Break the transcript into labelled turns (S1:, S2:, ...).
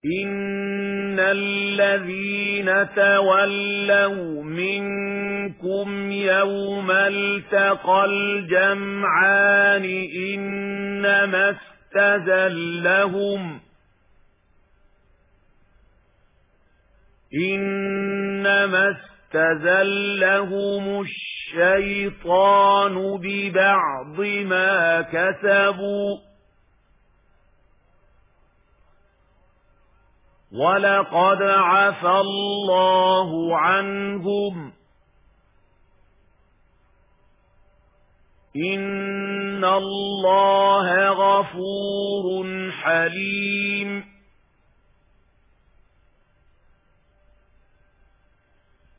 S1: إن الذين تولوا منكم يوم التقى الجمعان إنما استزلهم الشيطان ببعض ما كسبوا ولقد عفى الله عنهم إن الله غفور حليم